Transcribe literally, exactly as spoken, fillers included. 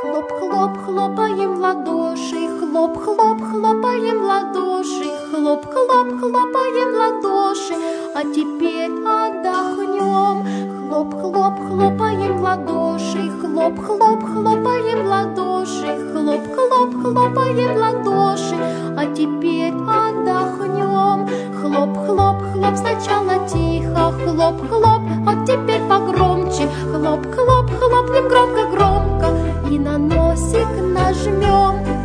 Хлоп-хлоп, хлопаем в ладоши, хлоп-хлоп, хлопаем в ладоши, хлоп-хлоп, хлопаем в ладоши, а теперь отдохнем. Хлоп-хлоп, хлопаем в ладоши, хлоп-хлоп, хлопаем в ладоши, хлоп-хлоп, хлопаем в ладоши, а теперь отдохнем. Хлоп-хлоп, хлоп, сначала тихо, хлоп-хлоп, а теперь погромче, хлоп-хлоп, хлопнем громко-громко и на носик нажмем.